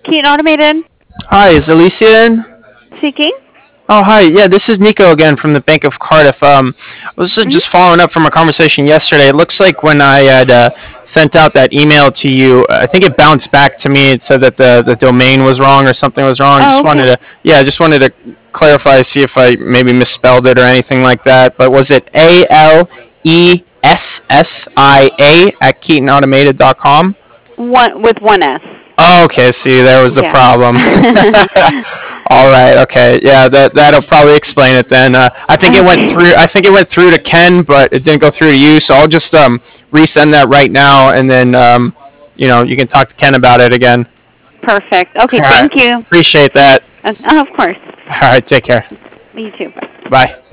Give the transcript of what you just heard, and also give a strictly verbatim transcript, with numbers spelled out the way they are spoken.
Keaton Automated Hi, is Alicia in? speaking. Oh, hi. Yeah, this is Nico again from the Bank of Cardiff. Um, I was uh, Hmm. just following up from a conversation yesterday. It looks like when I had uh, sent out that email to you, I think it bounced back to me. It said that the, the domain was wrong or something was wrong. Oh, Just wanted okay. to, yeah, just wanted to clarify, see if I maybe misspelled it or anything like that. But was it A L E S S I A at keaton automated dot com? One with one S. Oh, okay. See, there was the Yeah. problem. All right. Okay. Yeah. That that'll probably explain it then. Uh, I think it went Okay. through. I think it went through to Ken, but it didn't go through to you. So I'll just um resend that right now, and then um you know you can talk to Ken about it again. Perfect. Okay. All right. Thank you. Appreciate that. Uh, oh, of course. All right. Take care. You too. Bye. Bye.